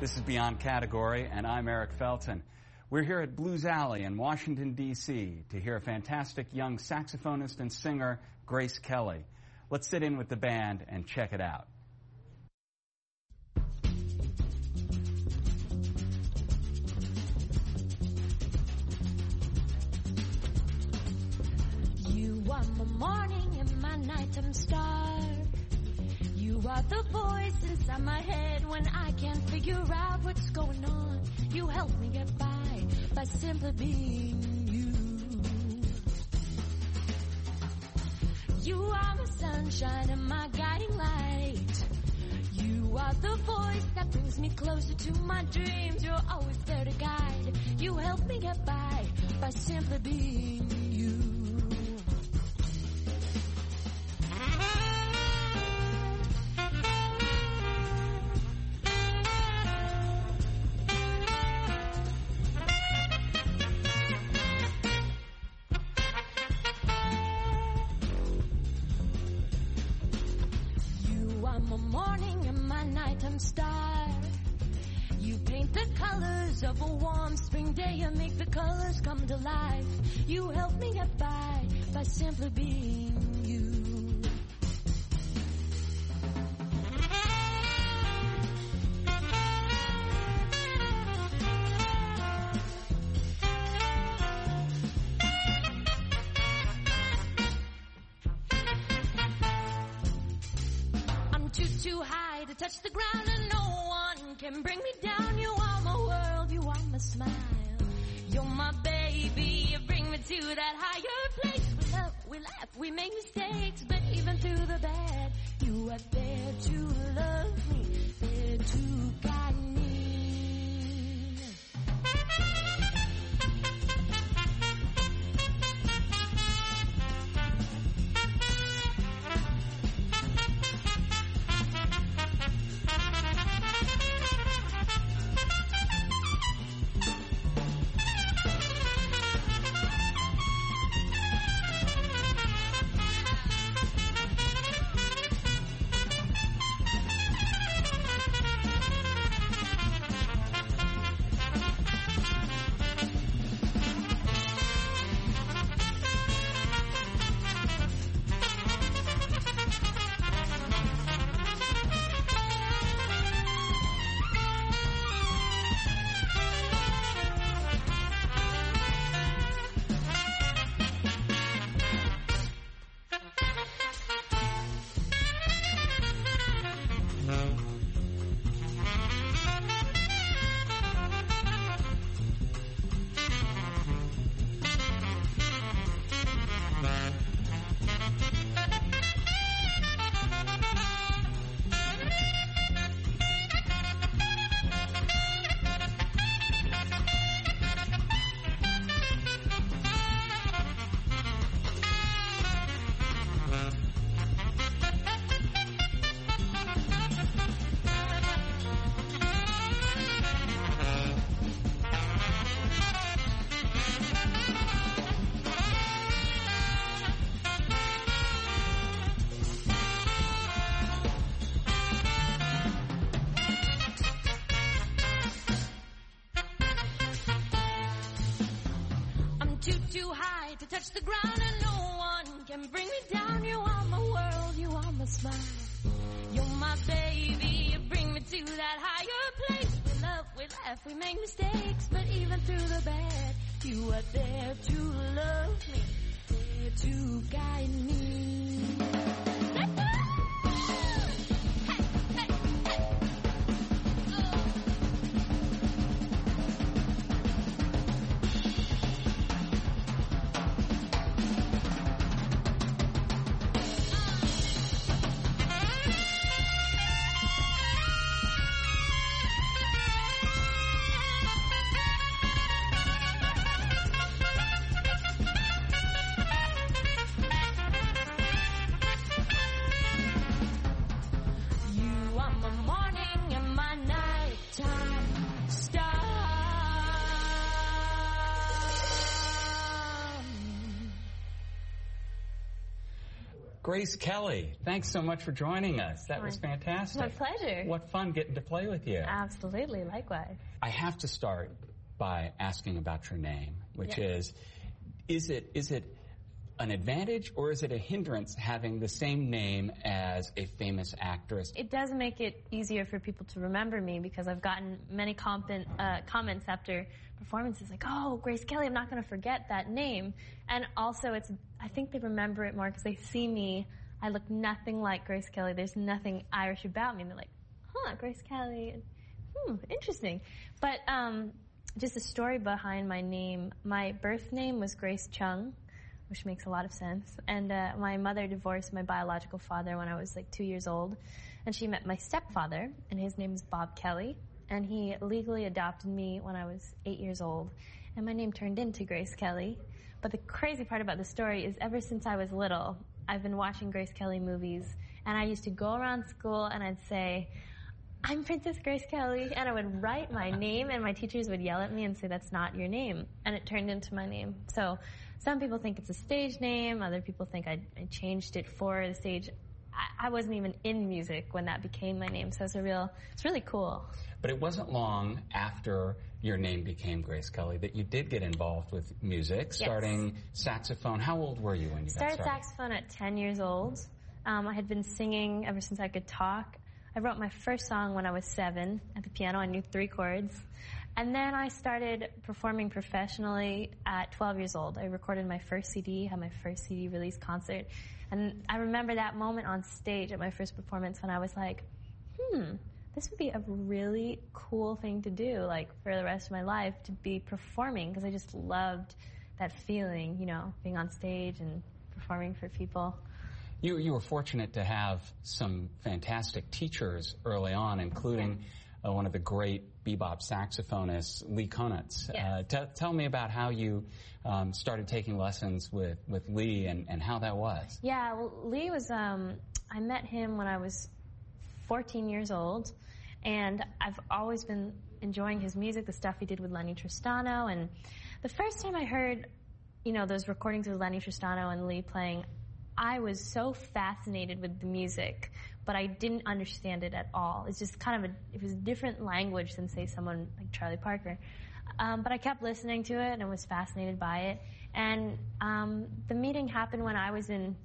This is Beyond Category, and I'm Eric Felton. We're here at Blues Alley in Washington, D.C. to hear a fantastic young saxophonist and singer, Grace Kelly. Let's sit in with the band and check it out. You are my morning and my nighttime star. You are the voice inside my head when I can't figure out what's going on. You help me get by simply being you. You are my sunshine and my guiding light. You are the voice that brings me closer to my dreams. You're always there to guide. You help me get by simply being you. My morning and my nighttime star. You paint the colors of a warm spring day and make the colors come to life. You help me get by simply being you. Too high to touch the ground and no one can bring me down. You are my world, you are my smile. You're my baby, you bring me to that higher place. We love, we laugh, we make mistakes, but even through the bad, you are there to love me, there to guide me. Too high to touch the ground and no one can bring me down. You are my world, you are my smile. You're my baby, you bring me to that higher place. We love, we laugh, we make mistakes, but even through the bad, you are there to love me, there to guide me. Grace Kelly, thanks so much for joining us. That was fantastic. My pleasure. What fun getting to play with you. Absolutely, likewise. I have to start by asking about your name, which is it an advantage or is it a hindrance having the same name as a famous actress? It does make it easier for people to remember me because I've gotten many comments after performances like, oh, Grace Kelly, I'm not going to forget that name. And also, I think they remember it more because they see me. I look nothing like Grace Kelly. There's nothing Irish about me. And they're like, huh, Grace Kelly. Interesting. But just a story behind my name. My birth name was Grace Chung, which makes a lot of sense. And my mother divorced my biological father when I was like 2 years old. And she met my stepfather, and his name is Bob Kelly. And he legally adopted me when I was 8 years old. And my name turned into Grace Kelly. But the crazy part about the story is ever since I was little, I've been watching Grace Kelly movies. And I used to go around school and I'd say, I'm Princess Grace Kelly. And I would write my name, and my teachers would yell at me and say, that's not your name. And it turned into my name. So some people think it's a stage name. Other people think I changed it for the stage. I wasn't even in music when that became my name. So it's really cool. But it wasn't long after your name became Grace Kelly that you did get involved with music, starting saxophone. How old were you when you got started? Started saxophone at 10 years old. I had been singing ever since I could talk. I wrote my first song when I was 7 at the piano. I knew 3 chords. And then I started performing professionally at 12 years old. I recorded my first CD, had my first CD release concert. And I remember that moment on stage at my first performance when I was like, this would be a really cool thing to do, like, for the rest of my life, to be performing, because I just loved that feeling, being on stage and performing for people. You were fortunate to have some fantastic teachers early on, including one of the great bebop saxophonists, Lee Konitz. Yes. Tell me about how you started taking lessons with Lee and how that was. Yeah, well, Lee was, I met him when I was 14 years old, and I've always been enjoying his music, the stuff he did with Lenny Tristano. And the first time I heard, those recordings of Lenny Tristano and Lee playing, I was so fascinated with the music, but I didn't understand it at all. It's just it was a different language than, say, someone like Charlie Parker. But I kept listening to it and was fascinated by it. And the meeting happened when I was in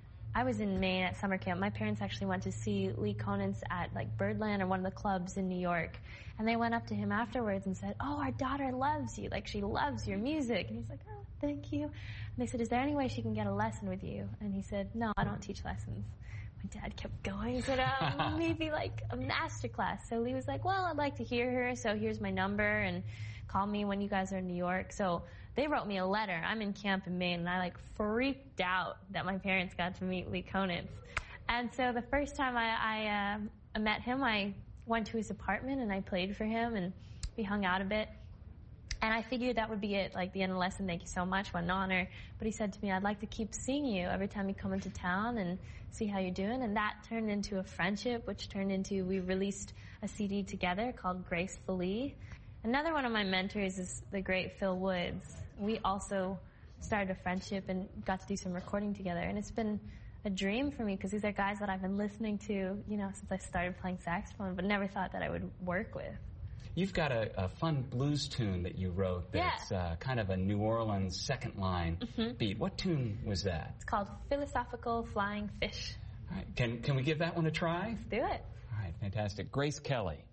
Maine at summer camp. My parents actually went to see Lee Konitz at like Birdland or one of the clubs in New York. And they went up to him afterwards and said, oh, our daughter loves you. Like, she loves your music. And he's like, oh, thank you. And they said, is there any way she can get a lesson with you? And he said, no, I don't teach lessons. My dad kept going. He said, maybe like a master class. So Lee was like, well, I'd like to hear her. So here's my number, and call me when you guys are in New York. So they wrote me a letter. I'm in camp in Maine, and I freaked out that my parents got to meet Lee Konitz. And so the first time I met him, I went to his apartment and I played for him, and we hung out a bit. And I figured that would be it, like the end of the lesson. Thank you so much, what an honor. But he said to me, I'd like to keep seeing you every time you come into town and see how you're doing. And that turned into a friendship, which turned into, we released a CD together called Gracefully. Another one of my mentors is the great Phil Woods. We also started a friendship and got to do some recording together. And it's been a dream for me because these are guys that I've been listening to, since I started playing saxophone, but never thought that I would work with. You've got a fun blues tune that you wrote that's kind of a New Orleans second line beat. What tune was that? It's called Philosophical Flying Fish. All right. Can we give that one a try? Let's do it. All right, fantastic. Grace Kelly.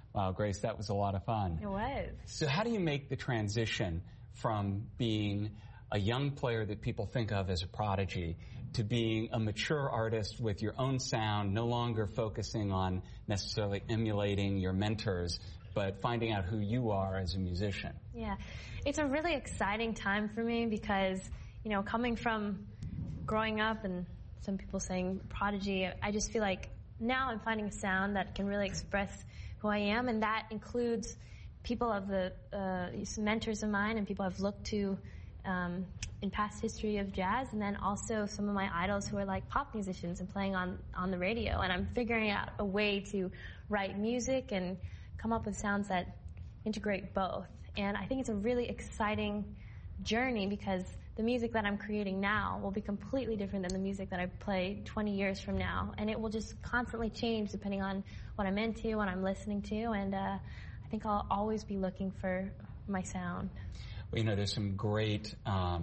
Wow, Grace, that was a lot of fun. It was. So how do you make the transition from being a young player that people think of as a prodigy to being a mature artist with your own sound, no longer focusing on necessarily emulating your mentors, but finding out who you are as a musician? Yeah, it's a really exciting time for me because, you know, coming from growing up and some people saying prodigy, I just feel like now I'm finding a sound that can really express who I am, and that includes people of the mentors of mine and people I've looked to in past history of jazz, and then also some of my idols who are like pop musicians and playing on the radio. And I'm figuring out a way to write music and come up with sounds that integrate both. And I think it's a really exciting journey because the music that I'm creating now will be completely different than the music that I play 20 years from now. And it will just constantly change depending on what I'm into, what I'm listening to, and I think I'll always be looking for my sound. Well, you know, there's some great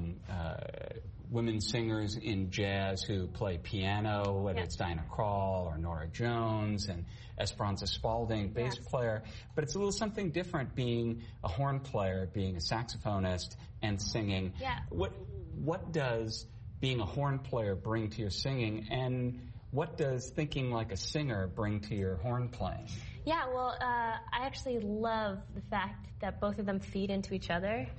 women singers in jazz who play piano, whether it's Diana Krall or Nora Jones, and Esperanza Spalding, bass player. But it's a little something different being a horn player, being a saxophonist, and singing. Yeah. What does being a horn player bring to your singing, and what does thinking like a singer bring to your horn playing? Yeah, well, I actually love the fact that both of them feed into each other.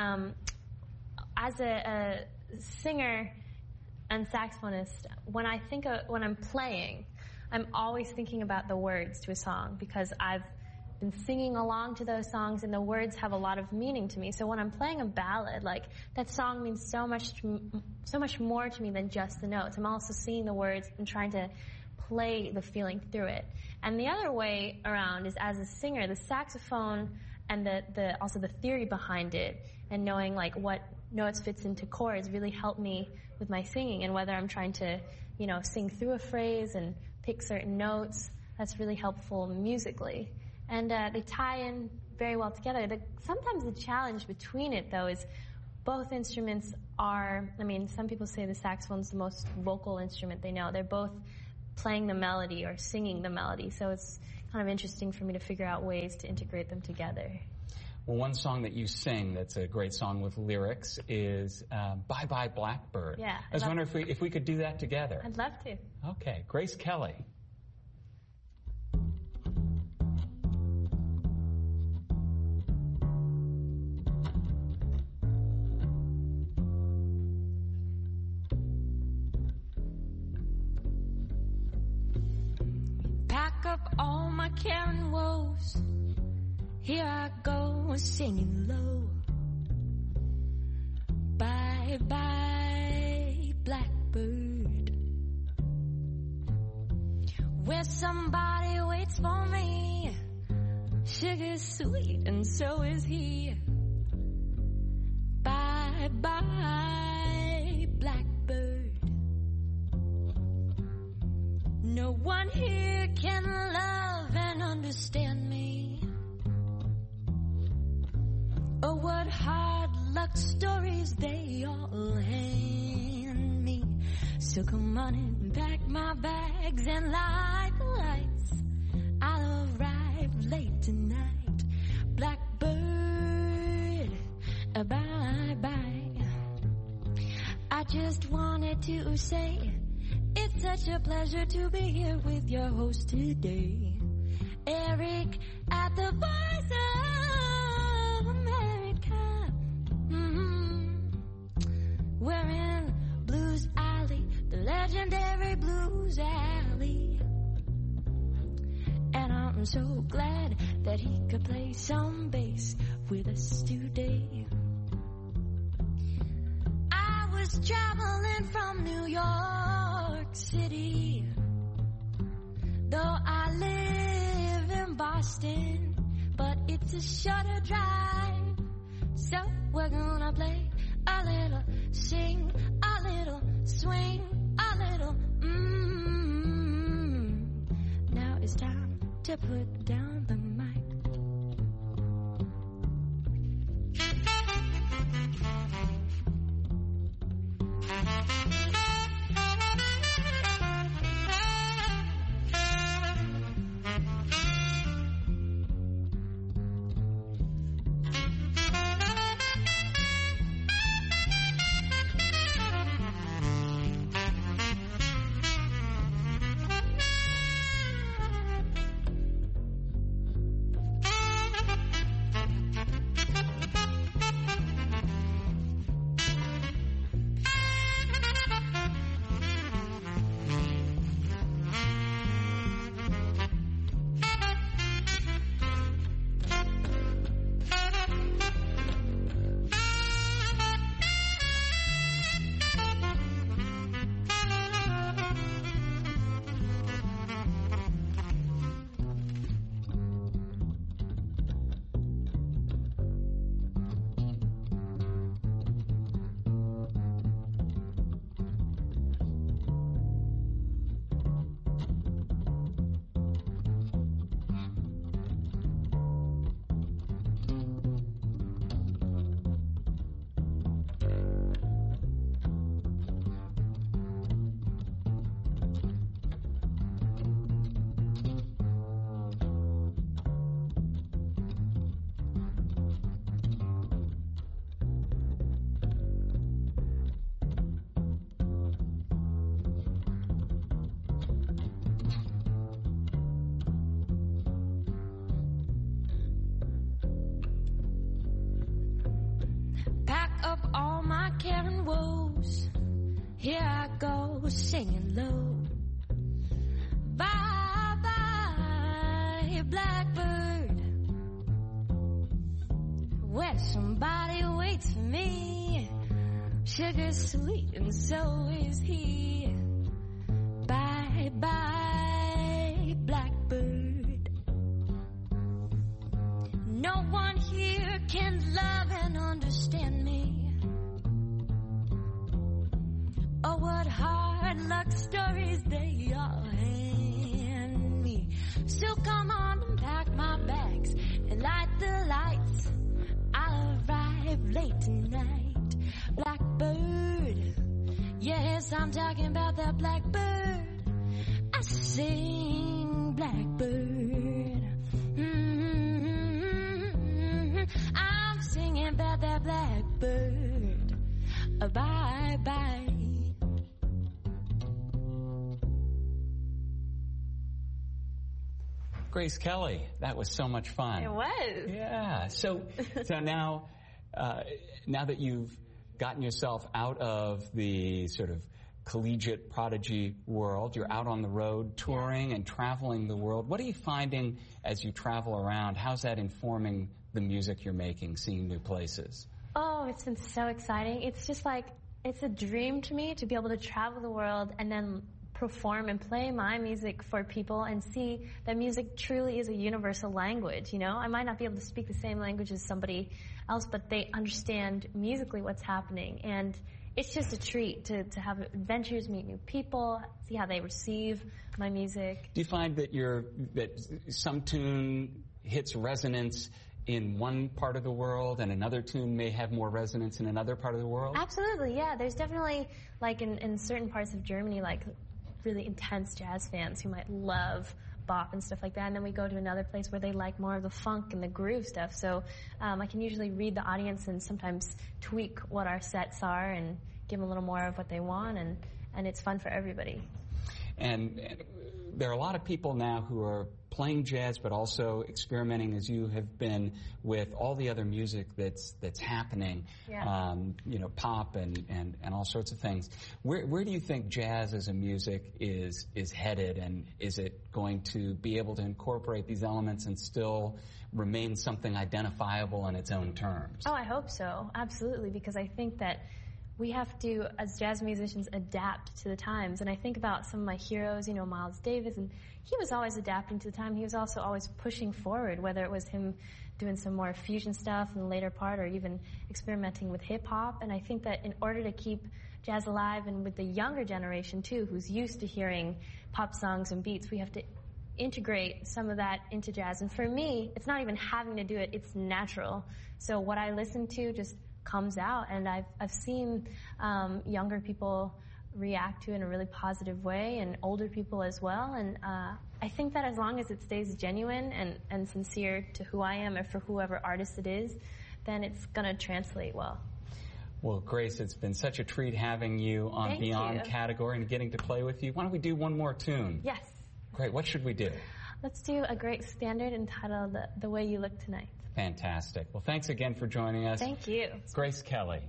As a singer and saxophonist, when I'm playing, I'm always thinking about the words to a song because I've been singing along to those songs and the words have a lot of meaning to me. So when I'm playing a ballad, like that song means so much more to me than just the notes. I'm also seeing the words and trying to play the feeling through it. And the other way around is as a singer, the saxophone and also the theory behind it and knowing like what notes fits into chords really helped me with my singing, and whether I'm trying to, you know, sing through a phrase and pick certain notes, that's really helpful musically. And they tie in very well together. Sometimes the challenge between it, though, is both instruments are, I mean, some people say the saxophone's the most vocal instrument they know. They're both playing the melody or singing the melody. So it's kind of interesting for me to figure out ways to integrate them together. Well, one song that you sing that's a great song with lyrics is Bye Bye Blackbird. Yeah. I was wondering if we could do that together. I'd love to. Okay. Grace Kelly. Pack up all my care and woes. Here I go, singing low. Bye bye, blackbird. Where somebody waits for me. Sugar's sweet and so is he. Bye bye, blackbird. No one here can love and understand me. Oh, what hard luck stories they all hand me. So come on and pack my bags and light the lights. I'll arrive late tonight. Blackbird, bye-bye. I just wanted to say it's such a pleasure to be here with your host today. Eric at the Voice of America. We're in Blues Alley, the legendary Blues Alley. And I'm so glad that he could play some bass with us today. I was traveling from New York City, though I live in Boston, but it's a shorter drive. So we're gonna play a little, sing a little, swing a little, Now it's time to put down the mic. care and woes. Here I go, singing low. Bye bye, blackbird, where somebody waits for me. Sugar's sweet and so is he. Bye bye, blackbird. No one here can love and understand me. Oh, what hard luck stories they all hand me. So come on and pack my bags and light the lights. I'll arrive late tonight. Blackbird, yes, I'm talking about that blackbird. I sing blackbird. I'm singing about that blackbird. Bye bye. Grace Kelly, that was so much fun. It was. Yeah. So now that you've gotten yourself out of the sort of collegiate prodigy world, you're out on the road touring and traveling the world. What are you finding as you travel around? How's that informing the music you're making, seeing new places? Oh, it's been so exciting. It's just like, it's a dream to me to be able to travel the world and then perform and play my music for people and see that music truly is a universal language, you know? I might not be able to speak the same language as somebody else, but they understand musically what's happening. And it's just a treat to have adventures, meet new people, see how they receive my music. Do you find that that some tune hits resonance in one part of the world and another tune may have more resonance in another part of the world? Absolutely, yeah. There's definitely, like in certain parts of Germany, like really intense jazz fans who might love bop and stuff like that, and then we go to another place where they like more of the funk and the groove stuff. So I can usually read the audience and sometimes tweak what our sets are and give them a little more of what they want, and it's fun for everybody. And there are a lot of people now who are playing jazz but also experimenting, as you have been, with all the other music that's happening, pop and all sorts of things. Where do you think jazz as a music is headed, and is it going to be able to incorporate these elements and still remain something identifiable in its own terms? Oh, I hope so, absolutely, because I think that we have to, as jazz musicians, adapt to the times. And I think about some of my heroes, Miles Davis, and he was always adapting to the time. He was also always pushing forward, whether it was him doing some more fusion stuff in the later part or even experimenting with hip-hop. And I think that in order to keep jazz alive, and with the younger generation, too, who's used to hearing pop songs and beats, we have to integrate some of that into jazz. And for me, it's not even having to do it, it's natural. So what I listen to just comes out, and I've seen younger people react to it in a really positive way, and older people as well. And I think that as long as it stays genuine and sincere to who I am or for whoever artist it is, then it's going to translate well. Well, Grace, it's been such a treat having you on Thank Beyond you. Category and getting to play with you. Why don't we do one more tune? Yes. Great. What should we do? Let's do a great standard entitled The Way You Look Tonight. Fantastic. Well, thanks again for joining us. Thank you. Grace Kelly.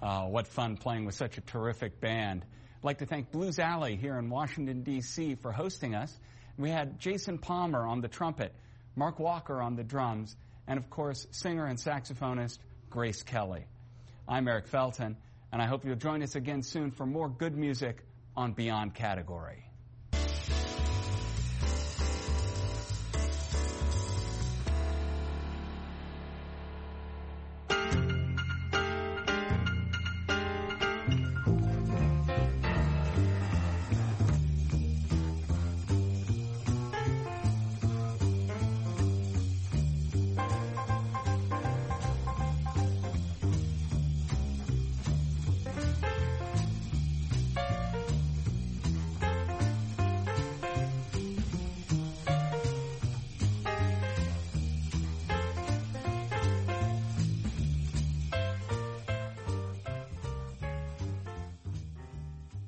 What fun playing with such a terrific band. I'd like to thank Blues Alley here in Washington, D.C. for hosting us. We had Jason Palmer on the trumpet, Mark Walker on the drums, and of course, singer and saxophonist Grace Kelly. I'm Eric Felton, and I hope you'll join us again soon for more good music on Beyond Category.